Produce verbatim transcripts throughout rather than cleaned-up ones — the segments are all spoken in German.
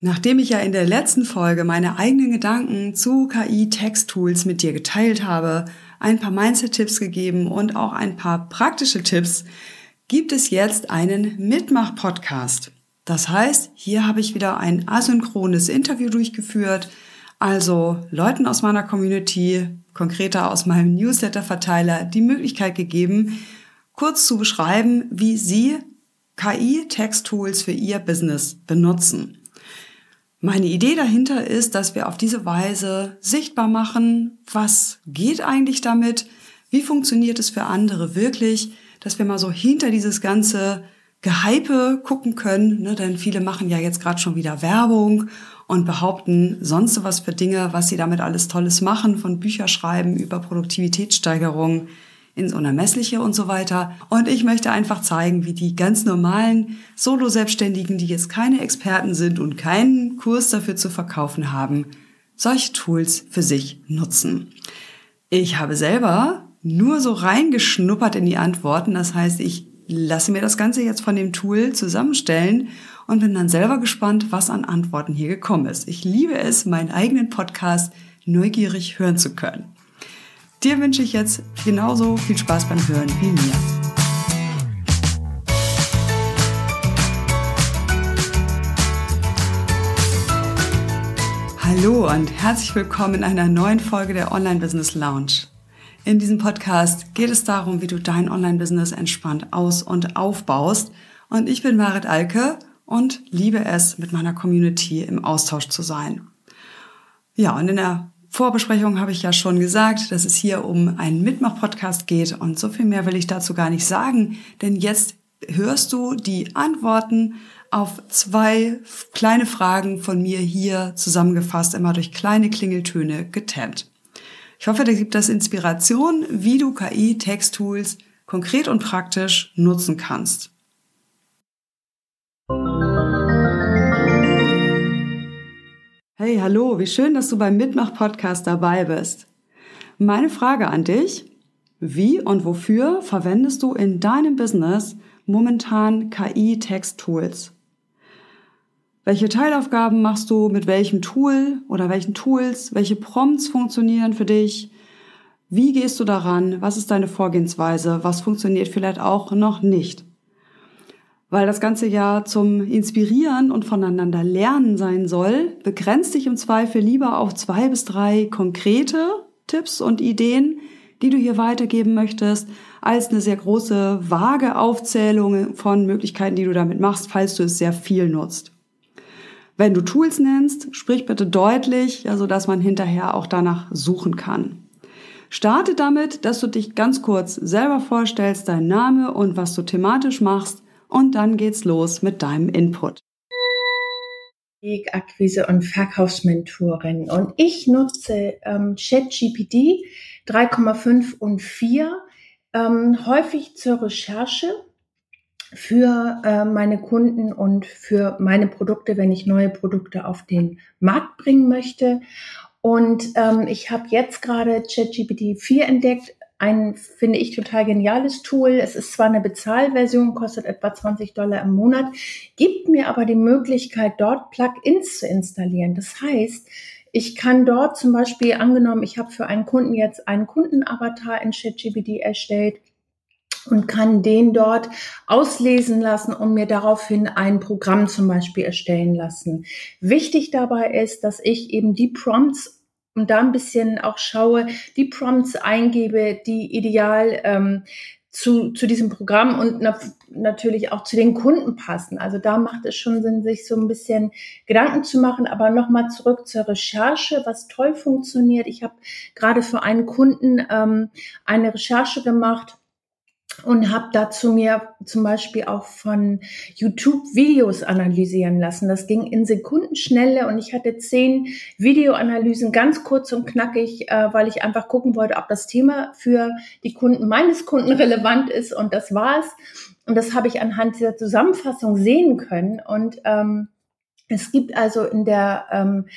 Nachdem ich ja in der letzten Folge meine eigenen Gedanken zu K I-Text-Tools mit dir geteilt habe, ein paar Mindset-Tipps gegeben und auch ein paar praktische Tipps, gibt es jetzt einen Mitmach-Podcast. Das heißt, hier habe ich wieder ein asynchrones Interview durchgeführt, also Leuten aus meiner Community, konkreter aus meinem Newsletter-Verteiler, die Möglichkeit gegeben, kurz zu beschreiben, wie sie K I-Text-Tools für ihr Business benutzen. Meine Idee dahinter ist, dass wir auf diese Weise sichtbar machen, was geht eigentlich damit, wie funktioniert es für andere wirklich, dass wir mal so hinter dieses ganze Gehype gucken können, ne? Denn viele machen ja jetzt gerade schon wieder Werbung und behaupten sonst was für Dinge, was sie damit alles Tolles machen, von Bücher schreiben über Produktivitätssteigerung ins Unermessliche und so weiter. Und ich möchte einfach zeigen, wie die ganz normalen Solo-Selbstständigen, die jetzt keine Experten sind und keinen Kurs dafür zu verkaufen haben, solche Tools für sich nutzen. Ich habe selber nur so reingeschnuppert in die Antworten. Das heißt, ich lasse mir das Ganze jetzt von dem Tool zusammenstellen und bin dann selber gespannt, was an Antworten hier gekommen ist. Ich liebe es, meinen eigenen Podcast neugierig hören zu können. Dir wünsche ich jetzt genauso viel Spaß beim Hören wie mir. Hallo und herzlich willkommen in einer neuen Folge der Online Business Lounge. In diesem Podcast geht es darum, wie du dein Online-Business entspannt aus- und aufbaust. Und ich bin Marit Alke und liebe es, mit meiner Community im Austausch zu sein. Ja, und in der Vorbesprechung habe ich ja schon gesagt, dass es hier um einen Mitmach-Podcast geht und so viel mehr will ich dazu gar nicht sagen, denn jetzt hörst du die Antworten auf zwei kleine Fragen von mir hier zusammengefasst, immer durch kleine Klingeltöne getemmt. Ich hoffe, da gibt es Inspiration, wie du K I-Text-Tools konkret und praktisch nutzen kannst. Hey, hallo, wie schön, dass du beim Mitmach-Podcast dabei bist. Meine Frage an dich: Wie und wofür verwendest du in deinem Business momentan K I-Text-Tools? Welche Teilaufgaben machst du mit welchem Tool oder welchen Tools? Welche Prompts funktionieren für dich? Wie gehst du daran? Was ist deine Vorgehensweise? Was funktioniert vielleicht auch noch nicht? Weil das Ganze ja zum Inspirieren und voneinander lernen sein soll, begrenzt dich im Zweifel lieber auf zwei bis drei konkrete Tipps und Ideen, die du hier weitergeben möchtest, als eine sehr große, vage Aufzählung von Möglichkeiten, die du damit machst, falls du es sehr viel nutzt. Wenn du Tools nennst, sprich bitte deutlich, ja, sodass man hinterher auch danach suchen kann. Starte damit, dass du dich ganz kurz selber vorstellst, dein Name und was du thematisch machst, und dann geht's los mit deinem Input. Akquise und Verkaufsmentorin. Und ich nutze ähm, ChatGPT drei Komma fünf und vier ähm, häufig zur Recherche für äh, meine Kunden und für meine Produkte, wenn ich neue Produkte auf den Markt bringen möchte. Und ähm, ich habe jetzt gerade ChatGPT vier entdeckt. Ein, finde ich, total geniales Tool. Es ist zwar eine Bezahlversion, kostet etwa zwanzig Dollar im Monat, gibt mir aber die Möglichkeit, dort Plugins zu installieren. Das heißt, ich kann dort zum Beispiel, angenommen, ich habe für einen Kunden jetzt einen Kundenavatar in ChatGPT erstellt und kann den dort auslesen lassen und mir daraufhin ein Programm zum Beispiel erstellen lassen. Wichtig dabei ist, dass ich eben die Prompts und da ein bisschen auch schaue, die Prompts eingebe, die ideal ähm, zu, zu diesem Programm und na, natürlich auch zu den Kunden passen. Also da macht es schon Sinn, sich so ein bisschen Gedanken zu machen. Aber nochmal zurück zur Recherche, was toll funktioniert. Ich habe gerade für einen Kunden ähm, eine Recherche gemacht und habe dazu mir zum Beispiel auch von YouTube Videos analysieren lassen. Das ging in Sekundenschnelle und ich hatte zehn Videoanalysen, ganz kurz und knackig, äh, weil ich einfach gucken wollte, ob das Thema für die Kunden meines Kunden relevant ist, und das war es. Und das habe ich anhand dieser Zusammenfassung sehen können. Und ähm, es gibt also in der ähm,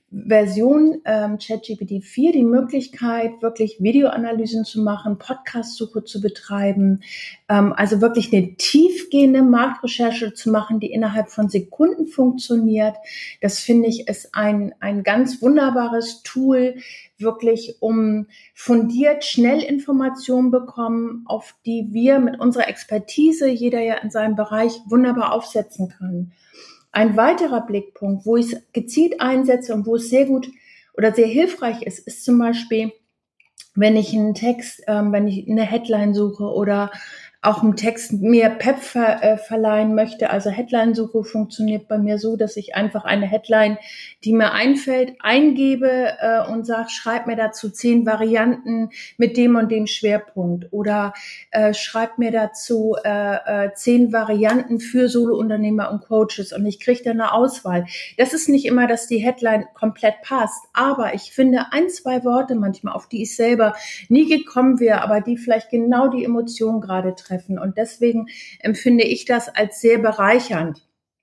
Version ähm, ChatGPT vier die Möglichkeit, wirklich Videoanalysen zu machen, Podcast-Suche zu betreiben, ähm, also wirklich eine tiefgehende Marktrecherche zu machen, die innerhalb von Sekunden funktioniert. Das finde ich ist ein, ein ganz wunderbares Tool, wirklich um fundiert schnell Informationen bekommen, auf die wir mit unserer Expertise, jeder ja in seinem Bereich, wunderbar aufsetzen kann. Ein weiterer Blickpunkt, wo ich es gezielt einsetze und wo es sehr gut oder sehr hilfreich ist, ist zum Beispiel, wenn ich einen Text, ähm, wenn ich eine Headline suche oder auch einen Text mir Pep ver, äh, verleihen möchte. Also Headline-Suche funktioniert bei mir so, dass ich einfach eine Headline, die mir einfällt, eingebe äh, und sage, schreib mir dazu zehn Varianten mit dem und dem Schwerpunkt oder äh, schreib mir dazu äh, äh, zehn Varianten für Solo-Unternehmer und Coaches und ich kriege dann eine Auswahl. Das ist nicht immer, dass die Headline komplett passt, aber ich finde ein, zwei Worte manchmal, auf die ich selber nie gekommen wäre, aber die vielleicht genau die Emotionen gerade treffen. Und deswegen empfinde ich das als sehr bereichernd.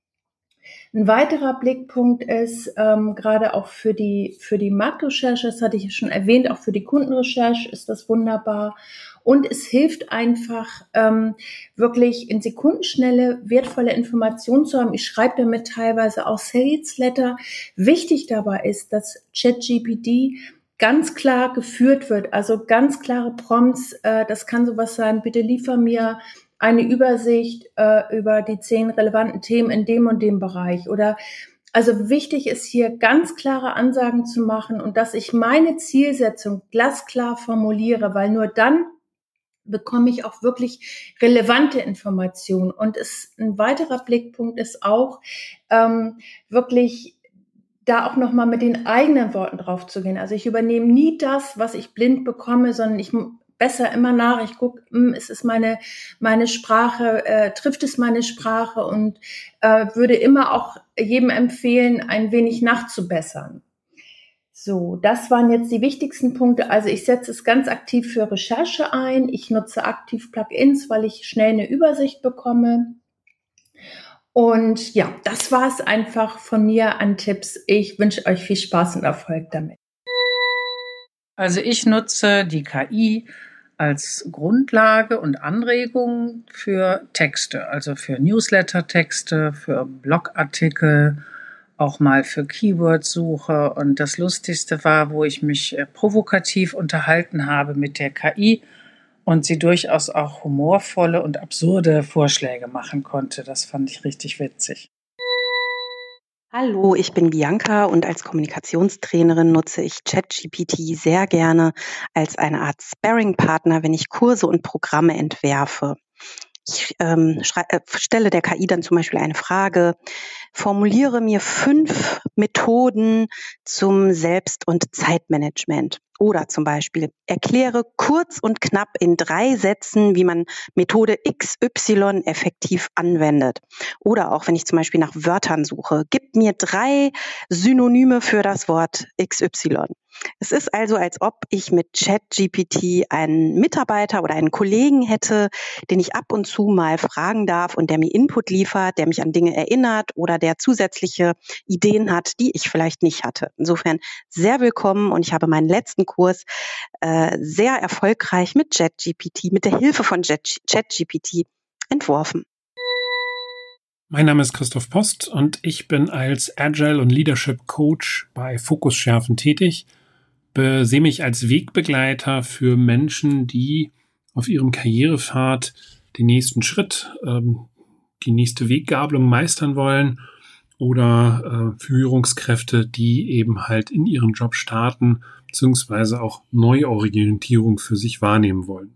Ein weiterer Blickpunkt ist, ähm, gerade auch für die, für die Marktrecherche, das hatte ich schon erwähnt, auch für die Kundenrecherche ist das wunderbar. Und es hilft einfach, ähm, wirklich in Sekundenschnelle wertvolle Informationen zu haben. Ich schreibe damit teilweise auch Sales Letter. Wichtig dabei ist, dass ChatGPT ganz klar geführt wird, also ganz klare Prompts, äh, das kann sowas sein, bitte liefer mir eine Übersicht äh, über die zehn relevanten Themen in dem und dem Bereich. Oder also wichtig ist hier ganz klare Ansagen zu machen und dass ich meine Zielsetzung glasklar formuliere, weil nur dann bekomme ich auch wirklich relevante Informationen. Und es, ein weiterer Blickpunkt ist auch ähm, wirklich da auch nochmal mit den eigenen Worten drauf zu gehen. Also ich übernehme nie das, was ich blind bekomme, sondern ich besser immer nach. Ich gucke, ist es meine meine Sprache, äh, trifft es meine Sprache und äh, würde immer auch jedem empfehlen, ein wenig nachzubessern. So, das waren jetzt die wichtigsten Punkte. Also ich setze es ganz aktiv für Recherche ein. Ich nutze aktiv Plugins, weil ich schnell eine Übersicht bekomme. Und ja, das war es einfach von mir an Tipps. Ich wünsche euch viel Spaß und Erfolg damit. Also ich nutze die K I als Grundlage und Anregung für Texte, also für Newsletter-Texte, für Blogartikel, auch mal für Keyword-Suche. Und das Lustigste war, wo ich mich provokativ unterhalten habe mit der K I und sie durchaus auch humorvolle und absurde Vorschläge machen konnte. Das fand ich richtig witzig. Hallo, ich bin Bianca und als Kommunikationstrainerin nutze ich ChatGPT sehr gerne als eine Art Sparring-Partner, wenn ich Kurse und Programme entwerfe. Ich ähm, schrei- äh, stelle der K I dann zum Beispiel eine Frage, formuliere mir fünf Methoden zum Selbst- und Zeitmanagement. Oder zum Beispiel, erkläre kurz und knapp in drei Sätzen, wie man Methode X Y effektiv anwendet. Oder auch, wenn ich zum Beispiel nach Wörtern suche, gib mir drei Synonyme für das Wort X Y. Es ist also, als ob ich mit ChatGPT einen Mitarbeiter oder einen Kollegen hätte, den ich ab und zu mal fragen darf und der mir Input liefert, der mich an Dinge erinnert oder der zusätzliche Ideen hat, die ich vielleicht nicht hatte. Insofern sehr willkommen und ich habe meinen letzten Kurs äh, sehr erfolgreich mit ChatGPT, mit der Hilfe von ChatGPT entworfen. Mein Name ist Christoph Post und ich bin als Agile- und Leadership Coach bei Fokus Schärfen tätig. Sehe mich als Wegbegleiter für Menschen, die auf ihrem Karrierepfad den nächsten Schritt, ähm, die nächste Weggabelung meistern wollen oder äh, Führungskräfte, die eben halt in ihrem Job starten, beziehungsweise auch Neuorientierung für sich wahrnehmen wollen.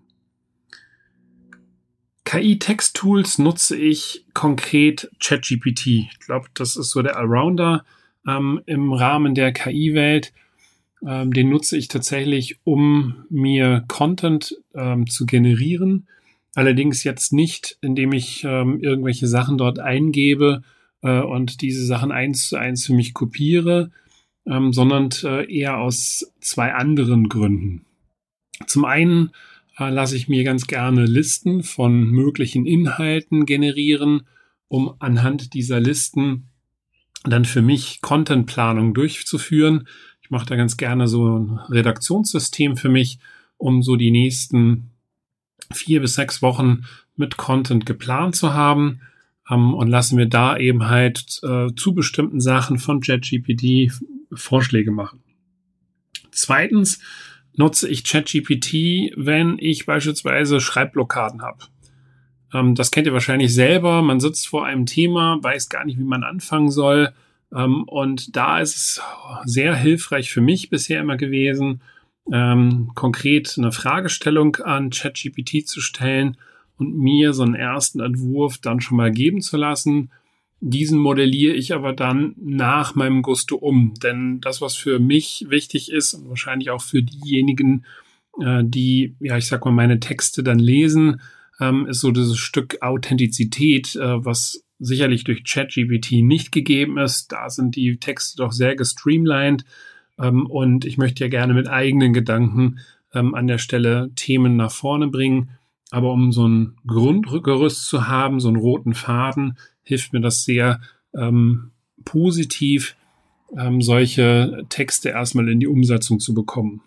K I-Text-Tools nutze ich konkret ChatGPT. Ich glaube, das ist so der Allrounder ähm, im Rahmen der K I-Welt. Ähm, den nutze ich tatsächlich, um mir Content ähm, zu generieren. Allerdings jetzt nicht, indem ich ähm, irgendwelche Sachen dort eingebe äh, und diese Sachen eins zu eins für mich kopiere, ähm, sondern äh, eher aus zwei anderen Gründen. Zum einen äh, lasse ich mir ganz gerne Listen von möglichen Inhalten generieren, um anhand dieser Listen dann für mich Contentplanung durchzuführen. Ich mache da ganz gerne so ein Redaktionssystem für mich, um so die nächsten vier bis sechs Wochen mit Content geplant zu haben, ähm, und lassen mir da eben halt äh, zu bestimmten Sachen von ChatGPT Vorschläge machen. Zweitens nutze ich ChatGPT, wenn ich beispielsweise Schreibblockaden habe. Ähm, das kennt ihr wahrscheinlich selber. Man sitzt vor einem Thema, weiß gar nicht, wie man anfangen soll. Ähm, und da ist es sehr hilfreich für mich bisher immer gewesen, ähm, konkret eine Fragestellung an ChatGPT zu stellen und mir so einen ersten Entwurf dann schon mal geben zu lassen. Diesen modelliere ich aber dann nach meinem Gusto um. Denn das, was für mich wichtig ist und wahrscheinlich auch für diejenigen, äh, die, ja, ich sag mal, meine Texte dann lesen, ähm, ist so dieses Stück Authentizität, äh, was sicherlich durch ChatGPT nicht gegeben ist. Da sind die Texte doch sehr gestreamlined. Ähm, und ich möchte ja gerne mit eigenen Gedanken ähm, an der Stelle Themen nach vorne bringen. Aber um so ein Grundgerüst zu haben, so einen roten Faden, hilft mir das sehr ähm, positiv, ähm, solche Texte erstmal in die Umsetzung zu bekommen.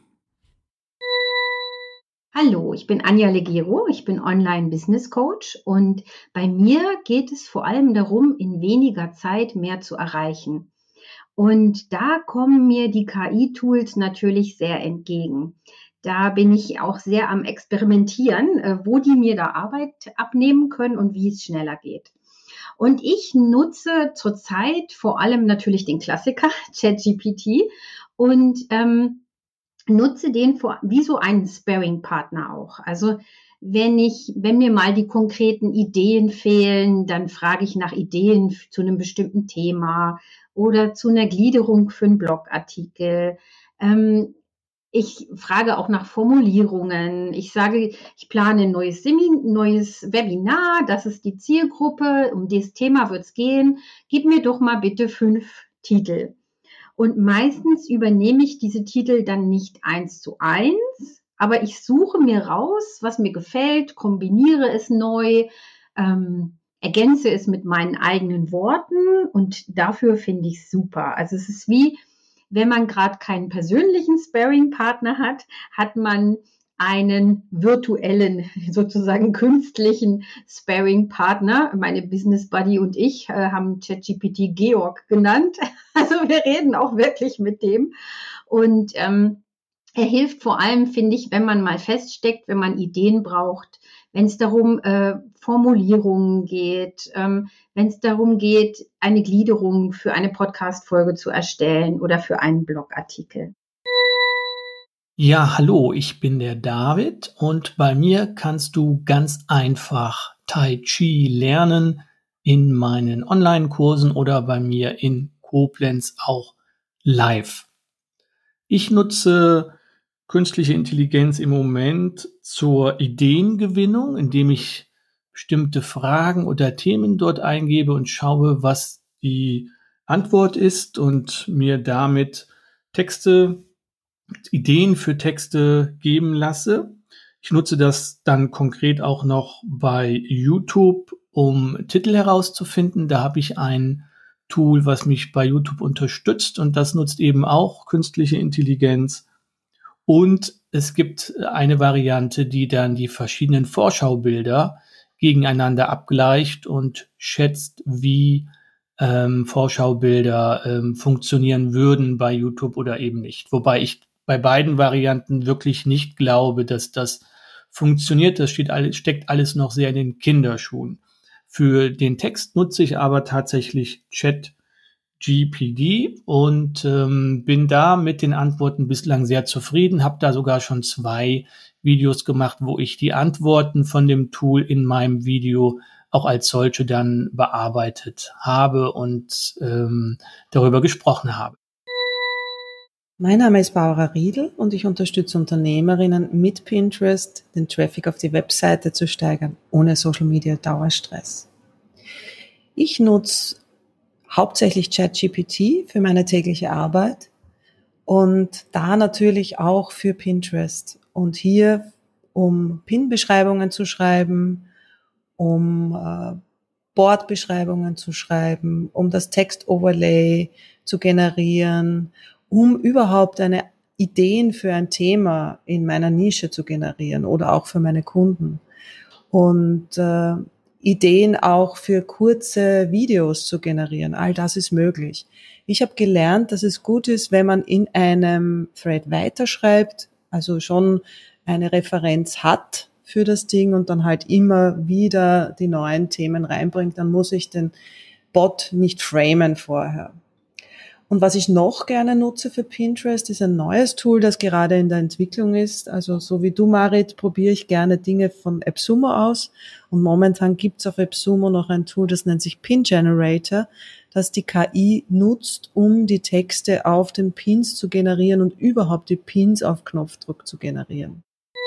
Hallo, ich bin Anja Legero, ich bin Online-Business-Coach und bei mir geht es vor allem darum, in weniger Zeit mehr zu erreichen. Und da kommen mir die K I-Tools natürlich sehr entgegen. Da bin ich auch sehr am Experimentieren, wo die mir da Arbeit abnehmen können und wie es schneller geht. Und ich nutze zurzeit vor allem natürlich den Klassiker ChatGPT und ähm, nutze den vor, wie so einen Sparring-Partner auch. Also wenn ich, wenn mir mal die konkreten Ideen fehlen, dann frage ich nach Ideen zu einem bestimmten Thema oder zu einer Gliederung für einen Blogartikel. Ähm, ich frage auch nach Formulierungen. Ich sage, ich plane ein neues Semin, neues Webinar. Das ist die Zielgruppe. Um das Thema wird es gehen. Gib mir doch mal bitte fünf Titel. Und meistens übernehme ich diese Titel dann nicht eins zu eins, aber ich suche mir raus, was mir gefällt, kombiniere es neu, ähm, ergänze es mit meinen eigenen Worten und dafür finde ich es super. Also es ist wie, wenn man gerade keinen persönlichen Sparring-Partner hat, hat man einen virtuellen, sozusagen künstlichen Sparring-Partner. Meine Business Buddy und ich äh, haben ChatGPT Georg genannt. Also wir reden auch wirklich mit dem. Und ähm, er hilft vor allem, finde ich, wenn man mal feststeckt, wenn man Ideen braucht, wenn es darum äh, Formulierungen geht, ähm, wenn es darum geht, eine Gliederung für eine Podcast-Folge zu erstellen oder für einen Blogartikel. Ja, hallo, ich bin der David und bei mir kannst du ganz einfach Tai Chi lernen in meinen Online-Kursen oder bei mir in Koblenz auch live. Ich nutze künstliche Intelligenz im Moment zur Ideengewinnung, indem ich bestimmte Fragen oder Themen dort eingebe und schaue, was die Antwort ist und mir damit Texte Ideen für Texte geben lasse. Ich nutze das dann konkret auch noch bei YouTube, um Titel herauszufinden. Da habe ich ein Tool, was mich bei YouTube unterstützt und das nutzt eben auch künstliche Intelligenz. Und es gibt eine Variante, die dann die verschiedenen Vorschaubilder gegeneinander abgleicht und schätzt, wie ähm, Vorschaubilder ähm, funktionieren würden bei YouTube oder eben nicht. Wobei ich bei beiden Varianten wirklich nicht glaube, dass das funktioniert. Das steht alles, steckt alles noch sehr in den Kinderschuhen. Für den Text nutze ich aber tatsächlich ChatGPT und ähm, bin da mit den Antworten bislang sehr zufrieden. Habe da sogar schon zwei Videos gemacht, wo ich die Antworten von dem Tool in meinem Video auch als solche dann bearbeitet habe und ähm, darüber gesprochen habe. Mein Name ist Barbara Riedl und ich unterstütze Unternehmerinnen mit Pinterest, den Traffic auf die Webseite zu steigern, ohne Social Media Dauerstress. Ich nutze hauptsächlich ChatGPT für meine tägliche Arbeit und da natürlich auch für Pinterest. Und hier, um Pin-Beschreibungen zu schreiben, um äh, Boardbeschreibungen zu schreiben, um das Text-Overlay zu generieren, um überhaupt eine Ideen für ein Thema in meiner Nische zu generieren oder auch für meine Kunden. Und äh, Ideen auch für kurze Videos zu generieren. All das ist möglich. Ich habe gelernt, dass es gut ist, wenn man in einem Thread weiterschreibt, also schon eine Referenz hat für das Ding und dann halt immer wieder die neuen Themen reinbringt. Dann muss ich den Bot nicht framen vorher. Und was ich noch gerne nutze für Pinterest, ist ein neues Tool, das gerade in der Entwicklung ist. Also so wie du, Marit, probiere ich gerne Dinge von AppSumo aus. Und momentan gibt es auf AppSumo noch ein Tool, das nennt sich Pin Generator, das die K I nutzt, um die Texte auf den Pins zu generieren und überhaupt die Pins auf Knopfdruck zu generieren.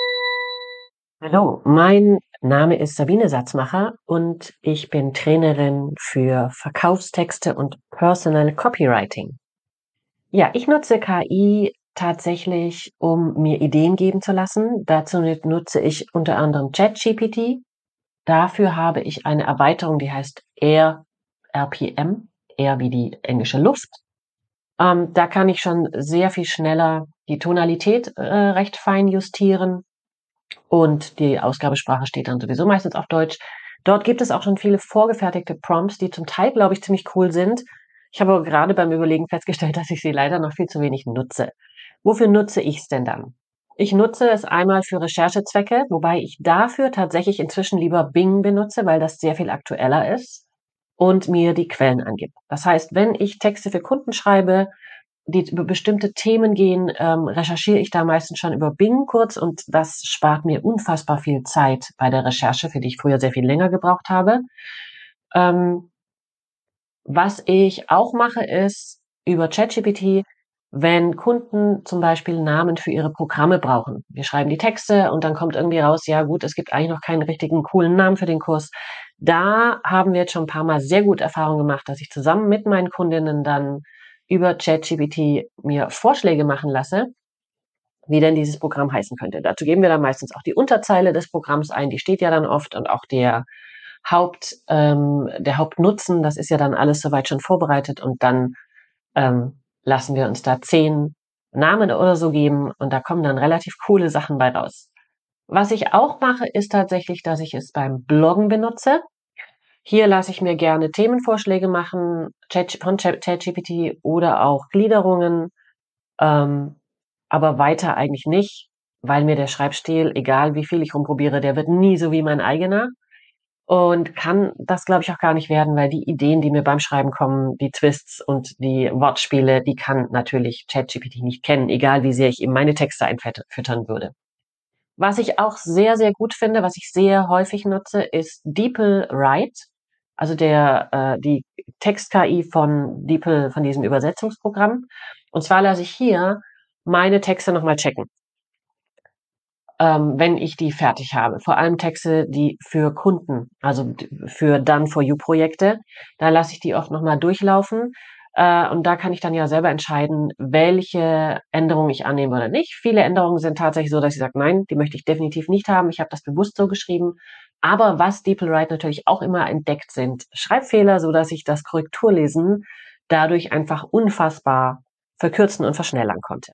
Hallo, mein Name ist Sabine Satzmacher und ich bin Trainerin für Verkaufstexte und Personal Copywriting. Ja, ich nutze K I tatsächlich, um mir Ideen geben zu lassen. Dazu nutze ich unter anderem ChatGPT. Dafür habe ich eine Erweiterung, die heißt Air R P M, Air wie die englische Luft. Ähm, da kann ich schon sehr viel schneller die Tonalität äh, recht fein justieren. Und die Ausgabesprache steht dann sowieso meistens auf Deutsch. Dort gibt es auch schon viele vorgefertigte Prompts, die zum Teil, glaube ich, ziemlich cool sind. Ich habe aber gerade beim Überlegen festgestellt, dass ich sie leider noch viel zu wenig nutze. Wofür nutze ich es denn dann? Ich nutze es einmal für Recherchezwecke, wobei ich dafür tatsächlich inzwischen lieber Bing benutze, weil das sehr viel aktueller ist und mir die Quellen angibt. Das heißt, wenn ich Texte für Kunden schreibe, die über bestimmte Themen gehen, ähm, recherchiere ich da meistens schon über Bing kurz und das spart mir unfassbar viel Zeit bei der Recherche, für die ich früher sehr viel länger gebraucht habe. Ähm, was ich auch mache, ist über ChatGPT, wenn Kunden zum Beispiel Namen für ihre Programme brauchen. Wir schreiben die Texte und dann kommt irgendwie raus, ja gut, es gibt eigentlich noch keinen richtigen coolen Namen für den Kurs. Da haben wir jetzt schon ein paar Mal sehr gut Erfahrung gemacht, dass ich zusammen mit meinen Kundinnen dann über ChatGPT mir Vorschläge machen lasse, wie denn dieses Programm heißen könnte. Dazu geben wir dann meistens auch die Unterzeile des Programms ein, die steht ja dann oft und auch der Haupt, ähm, der Hauptnutzen, das ist ja dann alles soweit schon vorbereitet und dann ähm, lassen wir uns da zehn Namen oder so geben und da kommen dann relativ coole Sachen bei raus. Was ich auch mache, ist tatsächlich, dass ich es beim Bloggen benutze. Hier lasse ich mir gerne Themenvorschläge machen von ChatGPT oder auch Gliederungen, ähm, aber weiter eigentlich nicht, weil mir der Schreibstil, egal wie viel ich rumprobiere, der wird nie so wie mein eigener und kann das, glaube ich, auch gar nicht werden, weil die Ideen, die mir beim Schreiben kommen, die Twists und die Wortspiele, die kann natürlich ChatGPT nicht kennen, egal wie sehr ich ihm meine Texte einfüttern würde. Was ich auch sehr, sehr gut finde, was ich sehr häufig nutze, ist DeepL-Write. Also der äh, die Text-K I von DeepL, von diesem Übersetzungsprogramm. Und zwar lasse ich hier meine Texte nochmal checken, ähm, wenn ich die fertig habe. Vor allem Texte, die für Kunden, also für Done-for-You-Projekte, da lasse ich die oft nochmal durchlaufen. Äh, und da kann ich dann ja selber entscheiden, welche Änderungen ich annehme oder nicht. Viele Änderungen sind tatsächlich so, dass ich sage, nein, die möchte ich definitiv nicht haben. Ich habe das bewusst so geschrieben. Aber was DeepL-Write natürlich auch immer entdeckt, sind Schreibfehler, so dass ich das Korrekturlesen dadurch einfach unfassbar verkürzen und verschnellern konnte.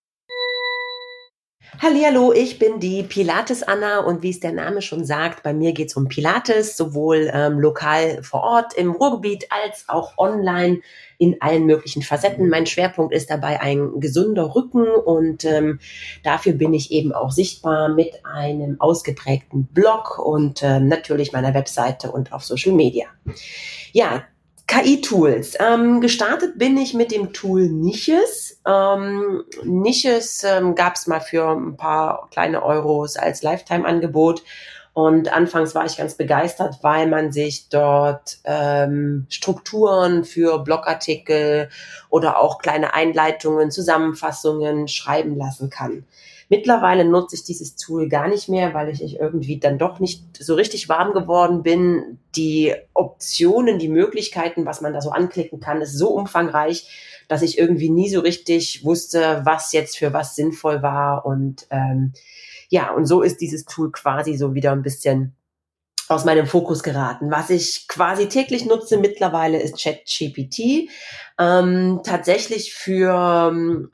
Hallihallo, ich bin die Pilates-Anna und wie es der Name schon sagt, bei mir geht es um Pilates, sowohl ähm, lokal vor Ort im Ruhrgebiet als auch online in allen möglichen Facetten. Mein Schwerpunkt ist dabei ein gesunder Rücken und ähm, dafür bin ich eben auch sichtbar mit einem ausgeprägten Blog und ähm, natürlich meiner Webseite und auf Social Media. Ja, K I-Tools. Ähm, gestartet bin ich mit dem Tool Niches. Ähm, Niches ähm, gab es mal für ein paar kleine Euros als Lifetime-Angebot. Und anfangs war ich ganz begeistert, weil man sich dort ähm, Strukturen für Blogartikel oder auch kleine Einleitungen, Zusammenfassungen schreiben lassen kann. Mittlerweile nutze ich dieses Tool gar nicht mehr, weil ich irgendwie dann doch nicht so richtig warm geworden bin. Die Optionen, die Möglichkeiten, was man da so anklicken kann, ist so umfangreich, dass ich irgendwie nie so richtig wusste, was jetzt für was sinnvoll war. Und ähm, ja, und so ist dieses Tool quasi so wieder ein bisschen aus meinem Fokus geraten. Was ich quasi täglich nutze mittlerweile ist ChatGPT, ähm, tatsächlich für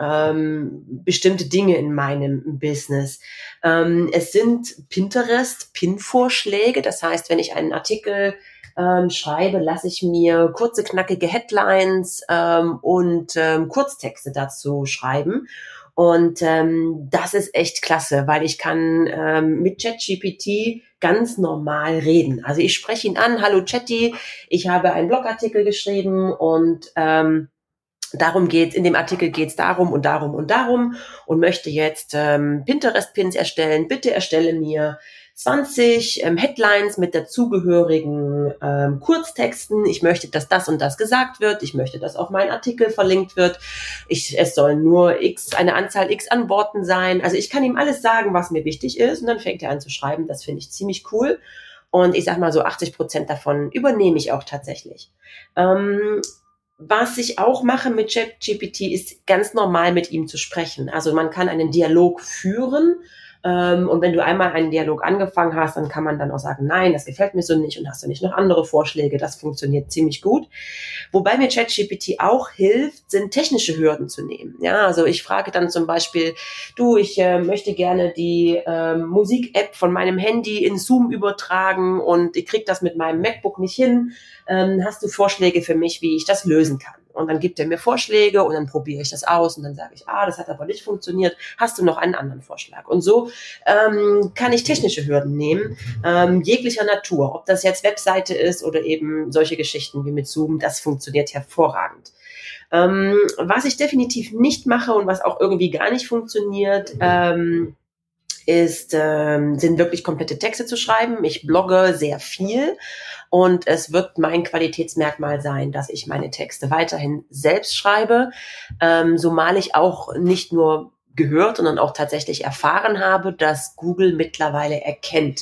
ähm, bestimmte Dinge in meinem Business. Ähm, es sind Pinterest-Pin-Vorschläge, das heißt, wenn ich einen Artikel ähm, schreibe, lasse ich mir kurze, knackige Headlines ähm, und ähm, Kurztexte dazu schreiben. Und ähm, das ist echt klasse, weil ich kann ähm, mit ChatGPT ganz normal reden. Also ich spreche ihn an, hallo Chatty, ich habe einen Blogartikel geschrieben und ähm, darum geht's, in dem Artikel geht's darum und darum und darum und möchte jetzt ähm, Pinterest-Pins erstellen. Bitte erstelle mir zwanzig ähm, Headlines mit dazugehörigen ähm, Kurztexten. Ich möchte, dass das und das gesagt wird. Ich möchte, dass auf meinen Artikel verlinkt wird. Ich, es sollen nur x, eine Anzahl x an Worten sein. Also ich kann ihm alles sagen, was mir wichtig ist und dann fängt er an zu schreiben. Das finde ich ziemlich cool. Und ich sag mal so achtzig Prozent davon übernehme ich auch tatsächlich. Ähm, Was ich auch mache mit ChatGPT ist ganz normal mit ihm zu sprechen. Also man kann einen Dialog führen ähm, und wenn du einmal einen Dialog angefangen hast, dann kann man dann auch sagen, nein, das gefällt mir so nicht und hast du nicht noch andere Vorschläge. Das funktioniert ziemlich gut. Wobei mir ChatGPT auch hilft, sind technische Hürden zu nehmen. Ja, also ich frage dann zum Beispiel, du, ich äh, möchte gerne die äh, Musik-App von meinem Handy in Zoom übertragen und ich kriege das mit meinem MacBook nicht hin. Ähm, hast du Vorschläge für mich, wie ich das lösen kann? Und dann gibt er mir Vorschläge und dann probiere ich das aus und dann sage ich, ah, das hat aber nicht funktioniert. Hast du noch einen anderen Vorschlag? Und so ähm, kann ich technische Hürden nehmen, ähm, jeglicher Natur. Ob das jetzt Webseite ist oder eben solche Geschichten wie mit Zoom, das funktioniert hervorragend. Ähm, was ich definitiv nicht mache und was auch irgendwie gar nicht funktioniert, ähm, ist, ähm, sind wirklich komplette Texte zu schreiben. Ich blogge sehr viel und es wird mein Qualitätsmerkmal sein, dass ich meine Texte weiterhin selbst schreibe, ähm, zumal ich auch nicht nur gehört, sondern auch tatsächlich erfahren habe, dass Google mittlerweile erkennt,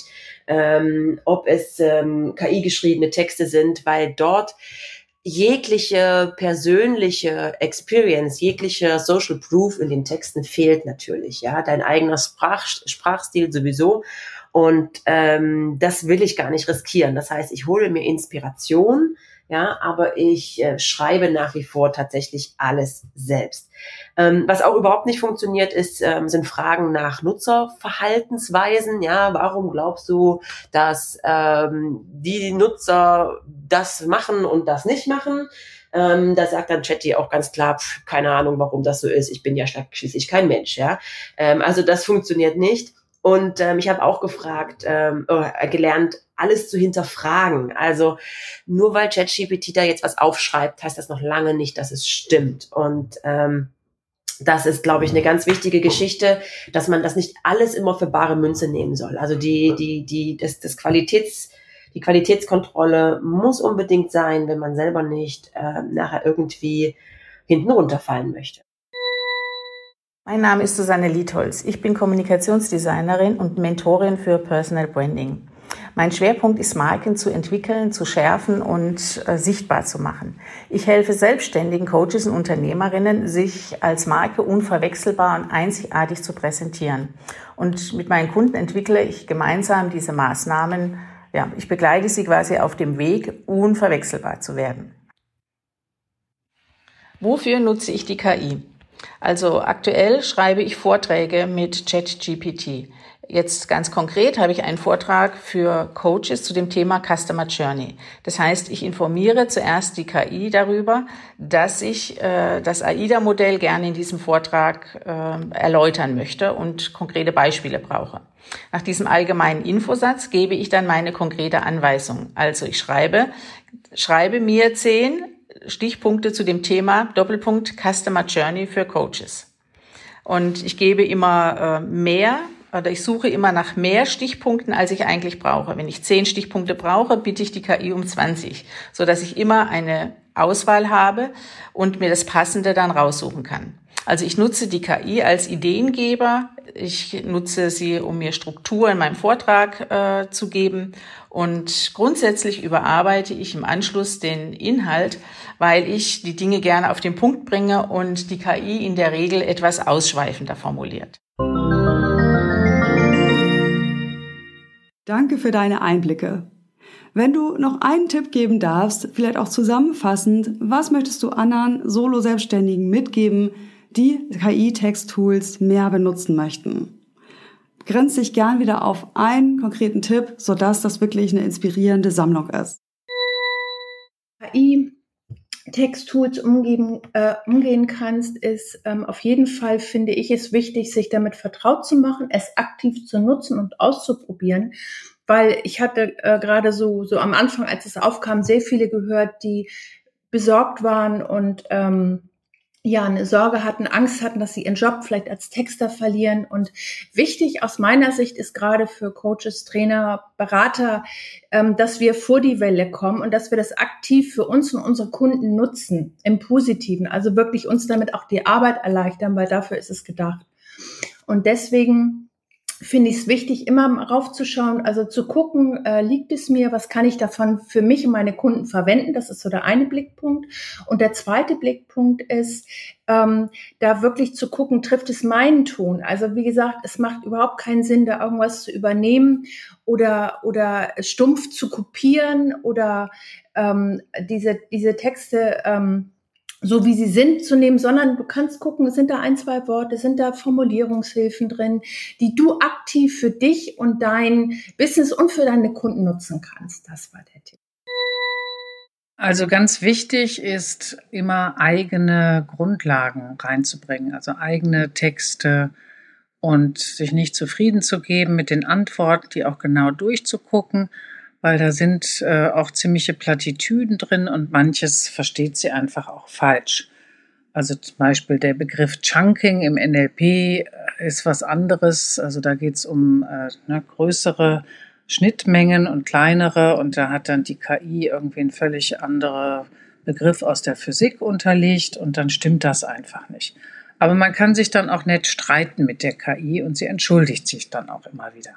ähm, ob es ähm, K I-geschriebene Texte sind, weil dort jegliche persönliche Experience, jeglicher Social Proof in den Texten fehlt natürlich, ja, dein eigener Sprach, Sprachstil sowieso und ähm, das will ich gar nicht riskieren. Das heißt, ich hole mir Inspiration, ja, aber ich äh, schreibe nach wie vor tatsächlich alles selbst. Ähm, was auch überhaupt nicht funktioniert, ist, ähm, sind Fragen nach Nutzerverhaltensweisen. Ja, warum glaubst du, dass ähm, die Nutzer das machen und das nicht machen? Ähm, da sagt dann Chatty auch ganz klar, pf, keine Ahnung, warum das so ist. Ich bin ja schließlich kein Mensch. Ja, ähm, also das funktioniert nicht. Und ähm, ich habe auch gefragt, ähm, äh, gelernt, alles zu hinterfragen. Also nur weil ChatGPT da jetzt was aufschreibt, heißt das noch lange nicht, dass es stimmt. Und ähm, das ist, glaube ich, eine ganz wichtige Geschichte, dass man das nicht alles immer für bare Münze nehmen soll. Also die, die, die, das, das Qualitäts, die Qualitätskontrolle muss unbedingt sein, wenn man selber nicht äh, nachher irgendwie hinten runterfallen möchte. Mein Name ist Susanne Lietholz. Ich bin Kommunikationsdesignerin und Mentorin für Personal Branding. Mein Schwerpunkt ist, Marken zu entwickeln, zu schärfen und äh, sichtbar zu machen. Ich helfe selbstständigen Coaches und Unternehmerinnen, sich als Marke unverwechselbar und einzigartig zu präsentieren. Und mit meinen Kunden entwickle ich gemeinsam diese Maßnahmen. Ja, ich begleite sie quasi auf dem Weg, unverwechselbar zu werden. Wofür nutze ich die K I? Also aktuell schreibe ich Vorträge mit ChatGPT. Jetzt ganz konkret habe ich einen Vortrag für Coaches zu dem Thema Customer Journey. Das heißt, ich informiere zuerst die K I darüber, dass ich äh, das AIDA-Modell gerne in diesem Vortrag äh, erläutern möchte und konkrete Beispiele brauche. Nach diesem allgemeinen Infosatz gebe ich dann meine konkrete Anweisung. Also ich schreibe, schreibe mir zehn Stichpunkte zu dem Thema Doppelpunkt Customer Journey für Coaches. Und ich gebe immer äh, mehr oder ich suche immer nach mehr Stichpunkten, als ich eigentlich brauche. Wenn ich zehn Stichpunkte brauche, bitte ich die K I um zwanzig, sodass ich immer eine Auswahl habe und mir das Passende dann raussuchen kann. Also ich nutze die K I als Ideengeber. Ich nutze sie, um mir Struktur in meinem Vortrag äh, zu geben. Und grundsätzlich überarbeite ich im Anschluss den Inhalt, weil ich die Dinge gerne auf den Punkt bringe und die K I in der Regel etwas ausschweifender formuliert. Danke für deine Einblicke. Wenn du noch einen Tipp geben darfst, vielleicht auch zusammenfassend, was möchtest du anderen Solo-Selbstständigen mitgeben, die K I-Text-Tools mehr benutzen möchten? Grenz dich gern wieder auf einen konkreten Tipp, sodass das wirklich eine inspirierende Sammlung ist. K I-Text-Tools umgeben, äh, umgehen kannst, ist ähm, auf jeden Fall, finde ich, es wichtig, sich damit vertraut zu machen, es aktiv zu nutzen und auszuprobieren. Weil ich hatte äh, gerade so so am Anfang, als es aufkam, sehr viele gehört, die besorgt waren und ähm, ja eine Sorge hatten, Angst hatten, dass sie ihren Job vielleicht als Texter verlieren. Und wichtig aus meiner Sicht ist gerade für Coaches, Trainer, Berater, ähm, dass wir vor die Welle kommen und dass wir das aktiv für uns und unsere Kunden nutzen, im Positiven. Also wirklich uns damit auch die Arbeit erleichtern, weil dafür ist es gedacht. Und deswegen finde ich es wichtig, immer raufzuschauen, also zu gucken, äh, liegt es mir, was kann ich davon für mich und meine Kunden verwenden? Das ist so der eine Blickpunkt. Und der zweite Blickpunkt ist, ähm, da wirklich zu gucken, trifft es meinen Ton? Also wie gesagt, es macht überhaupt keinen Sinn, da irgendwas zu übernehmen oder oder stumpf zu kopieren oder ähm, diese diese Texte ähm, so wie sie sind zu nehmen, sondern du kannst gucken, sind da ein, zwei Worte, sind da Formulierungshilfen drin, die du aktiv für dich und dein Business und für deine Kunden nutzen kannst. Das war der Tipp. Also ganz wichtig ist immer eigene Grundlagen reinzubringen, also eigene Texte und sich nicht zufrieden zu geben mit den Antworten, die auch genau durchzugucken, weil da sind äh, auch ziemliche Plattitüden drin und manches versteht sie einfach auch falsch. Also zum Beispiel der Begriff Chunking im N L P ist was anderes. Also da geht es um äh, ne, größere Schnittmengen und kleinere und da hat dann die K I irgendwie einen völlig anderen Begriff aus der Physik unterlegt und dann stimmt das einfach nicht. Aber man kann sich dann auch nett streiten mit der K I und sie entschuldigt sich dann auch immer wieder.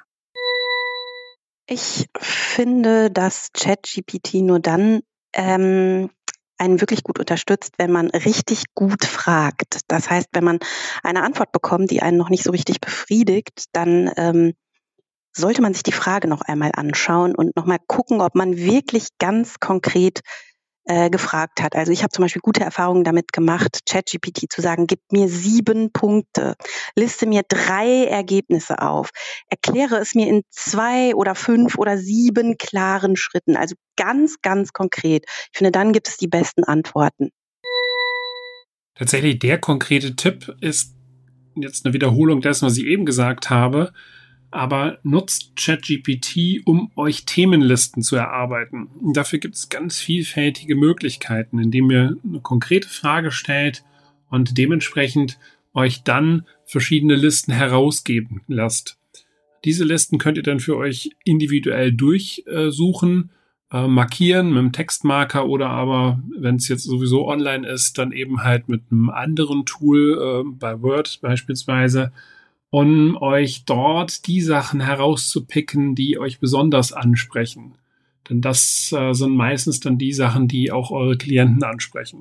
Ich finde, dass ChatGPT nur dann ähm, einen wirklich gut unterstützt, wenn man richtig gut fragt. Das heißt, wenn man eine Antwort bekommt, die einen noch nicht so richtig befriedigt, dann ähm, sollte man sich die Frage noch einmal anschauen und nochmal gucken, ob man wirklich ganz konkret äh, gefragt hat. Also ich habe zum Beispiel gute Erfahrungen damit gemacht, ChatGPT zu sagen, gib mir sieben Punkte, liste mir drei Ergebnisse auf, erkläre es mir in zwei oder fünf oder sieben klaren Schritten, also ganz, ganz konkret. Ich finde, dann gibt es die besten Antworten. Tatsächlich der konkrete Tipp ist jetzt eine Wiederholung dessen, was ich eben gesagt habe, aber nutzt ChatGPT, um euch Themenlisten zu erarbeiten. Und dafür gibt es ganz vielfältige Möglichkeiten, indem ihr eine konkrete Frage stellt und dementsprechend euch dann verschiedene Listen herausgeben lasst. Diese Listen könnt ihr dann für euch individuell durchsuchen, äh, markieren mit einem Textmarker oder aber, wenn es jetzt sowieso online ist, dann eben halt mit einem anderen Tool, äh, bei Word beispielsweise, um euch dort die Sachen herauszupicken, die euch besonders ansprechen. Denn das äh, sind meistens dann die Sachen, die auch eure Klienten ansprechen.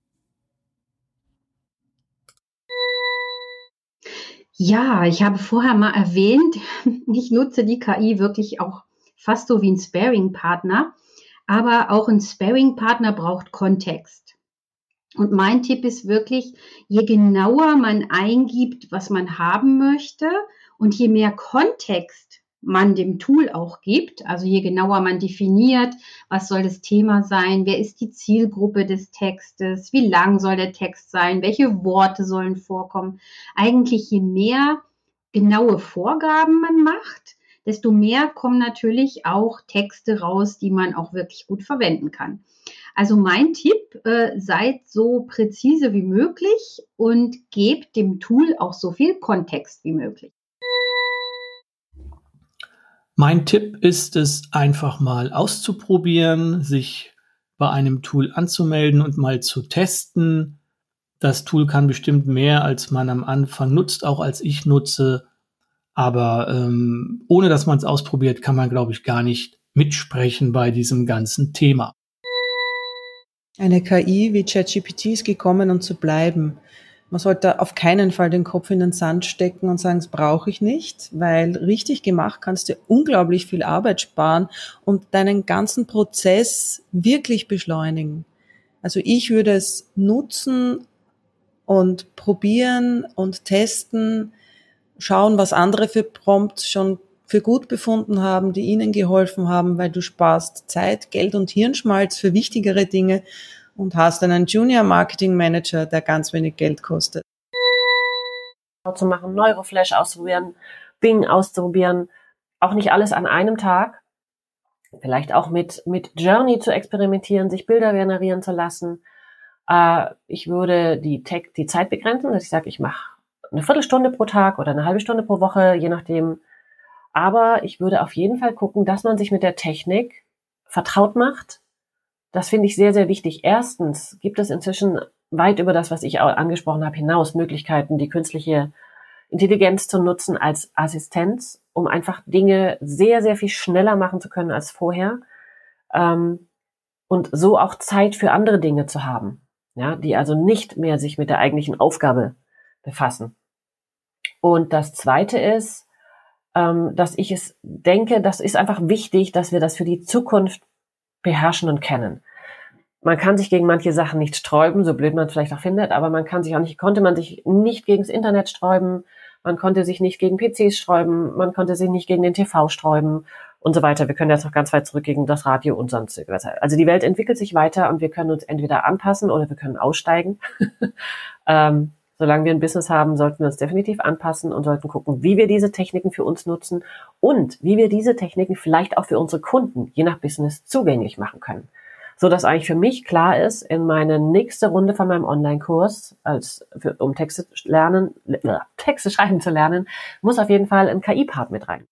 Ja, ich habe vorher mal erwähnt, ich nutze die K I wirklich auch fast so wie ein Sparring-Partner, aber auch ein Sparring-Partner braucht Kontext. Und mein Tipp ist wirklich, je genauer man eingibt, was man haben möchte und je mehr Kontext man dem Tool auch gibt, also je genauer man definiert, was soll das Thema sein, wer ist die Zielgruppe des Textes, wie lang soll der Text sein, welche Worte sollen vorkommen. Eigentlich je mehr genaue Vorgaben man macht, desto mehr kommen natürlich auch Texte raus, die man auch wirklich gut verwenden kann. Also mein Tipp, äh, seid so präzise wie möglich und gebt dem Tool auch so viel Kontext wie möglich. Mein Tipp ist es, einfach mal auszuprobieren, sich bei einem Tool anzumelden und mal zu testen. Das Tool kann bestimmt mehr, als man am Anfang nutzt, auch als ich nutze. Aber ähm, ohne dass man es ausprobiert, kann man, glaube ich, gar nicht mitsprechen bei diesem ganzen Thema. Eine K I wie ChatGPT ist gekommen, um zu bleiben. Man sollte auf keinen Fall den Kopf in den Sand stecken und sagen, das brauche ich nicht, weil richtig gemacht kannst du unglaublich viel Arbeit sparen und deinen ganzen Prozess wirklich beschleunigen. Also ich würde es nutzen und probieren und testen, schauen, was andere für Prompts schon für gut befunden haben, die ihnen geholfen haben, weil du sparst Zeit, Geld und Hirnschmalz für wichtigere Dinge und hast einen Junior Marketing Manager, der ganz wenig Geld kostet. Zu machen, Neuroflash auszuprobieren, Bing auszuprobieren, auch nicht alles an einem Tag. Vielleicht auch mit mit Journey zu experimentieren, sich Bilder generieren zu lassen. Äh, ich würde die Tech, die Zeit begrenzen, dass ich sage, ich mache eine Viertelstunde pro Tag oder eine halbe Stunde pro Woche, je nachdem. Aber ich würde auf jeden Fall gucken, dass man sich mit der Technik vertraut macht. Das finde ich sehr, sehr wichtig. Erstens gibt es inzwischen weit über das, was ich auch angesprochen habe, hinaus Möglichkeiten, die künstliche Intelligenz zu nutzen als Assistenz, um einfach Dinge sehr, sehr viel schneller machen zu können als vorher, ähm, und so auch Zeit für andere Dinge zu haben, ja, die also nicht mehr sich mit der eigentlichen Aufgabe befassen. Und das Zweite ist, ähm, dass ich es denke, das ist einfach wichtig, dass wir das für die Zukunft beherrschen und kennen. Man kann sich gegen manche Sachen nicht sträuben, so blöd man es vielleicht auch findet, aber man kann sich auch nicht, konnte man sich nicht gegen das Internet sträuben, man konnte sich nicht gegen P Cs sträuben, man konnte sich nicht gegen den T V sträuben und so weiter. Wir können jetzt noch ganz weit zurück gegen das Radio und sonst was. Also die Welt entwickelt sich weiter und wir können uns entweder anpassen oder wir können aussteigen. ähm, solange wir ein Business haben, sollten wir uns definitiv anpassen und sollten gucken, wie wir diese Techniken für uns nutzen und wie wir diese Techniken vielleicht auch für unsere Kunden, je nach Business, zugänglich machen können. So dass eigentlich für mich klar ist, in meine nächste Runde von meinem Online-Kurs, als für, um Texte lernen, äh, Texte schreiben zu lernen, muss auf jeden Fall ein K I-Part mit rein.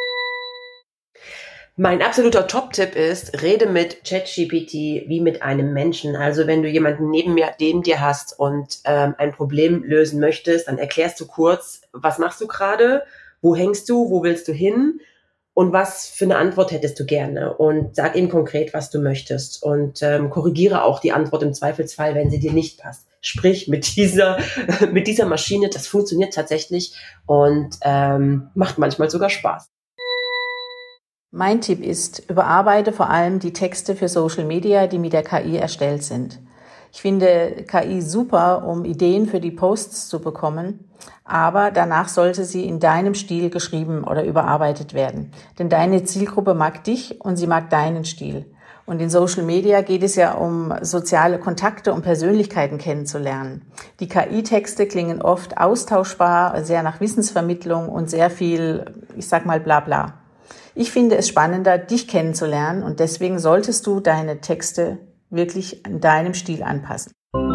Mein absoluter Top-Tipp ist, rede mit ChatGPT wie mit einem Menschen. Also wenn du jemanden neben mir, neben dir hast und ähm, ein Problem lösen möchtest, dann erklärst du kurz, was machst du gerade, wo hängst du, wo willst du hin und was für eine Antwort hättest du gerne. Und sag ihm konkret, was du möchtest und ähm, korrigiere auch die Antwort im Zweifelsfall, wenn sie dir nicht passt. Sprich mit dieser, mit dieser Maschine, das funktioniert tatsächlich und ähm, macht manchmal sogar Spaß. Mein Tipp ist, überarbeite vor allem die Texte für Social Media, die mit der K I erstellt sind. Ich finde K I super, um Ideen für die Posts zu bekommen, aber danach sollte sie in deinem Stil geschrieben oder überarbeitet werden. Denn deine Zielgruppe mag dich und sie mag deinen Stil. Und in Social Media geht es ja um soziale Kontakte, um Persönlichkeiten kennenzulernen. Die K I-Texte klingen oft austauschbar, sehr nach Wissensvermittlung und sehr viel, ich sag mal, bla bla. Ich finde es spannender, dich kennenzulernen und deswegen solltest du deine Texte wirklich in deinem Stil anpassen.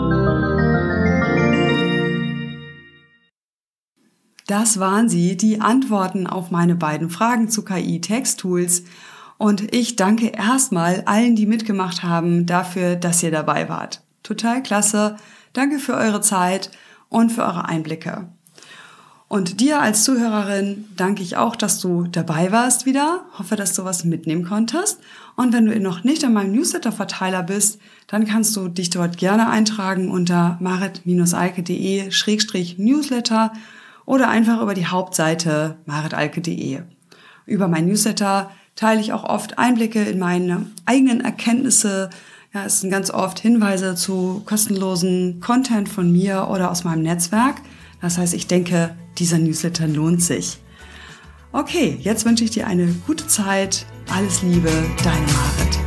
Das waren sie, die Antworten auf meine beiden Fragen zu K I-Texttools. Und ich danke erstmal allen, die mitgemacht haben, dafür, dass ihr dabei wart. Total klasse. Danke für eure Zeit und für eure Einblicke. Und dir als Zuhörerin danke ich auch, dass du dabei warst wieder. Hoffe, dass du was mitnehmen konntest. Und wenn du noch nicht in meinem Newsletter-Verteiler bist, dann kannst du dich dort gerne eintragen unter marit-alke.de schrägstrich Newsletter oder einfach über die Hauptseite maritalke punkt de. Über mein Newsletter teile ich auch oft Einblicke in meine eigenen Erkenntnisse. Ja, es sind ganz oft Hinweise zu kostenlosen Content von mir oder aus meinem Netzwerk. Das heißt, ich denke, dieser Newsletter lohnt sich. Okay, jetzt wünsche ich dir eine gute Zeit. Alles Liebe, deine Marit.